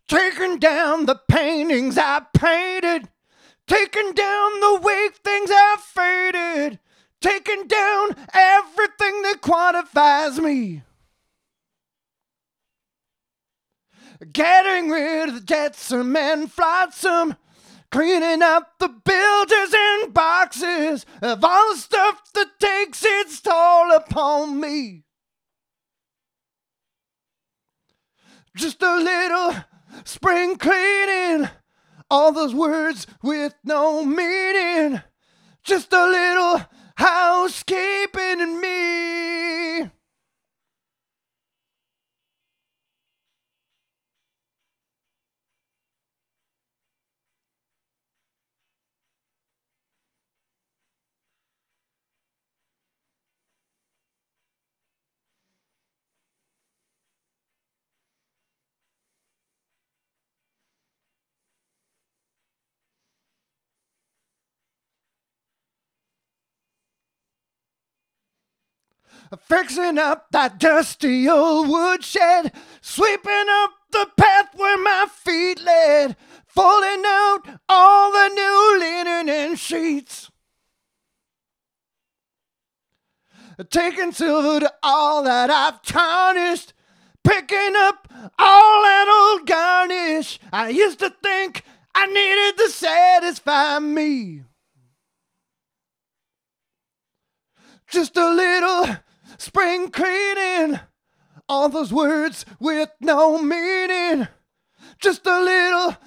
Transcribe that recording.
Taking down the paintings I painted, taking down the way things have faded, taking down everything that quantifies me. Getting rid of the jetsam and flotsam, cleaning up the builders and boxes of all the stuff that takes its toll upon me. Just a little spring cleaning, all those words with no meaning. Just a little housekeeping in me. Fixing up that dusty old woodshed, sweeping up the path where my feet led, folding out all the new linen and sheets, taking silver to all that I've tarnished, picking up all that old garnish I used to think I needed to satisfy me. Just a little spring cleaning, all those words with no meaning. Just a little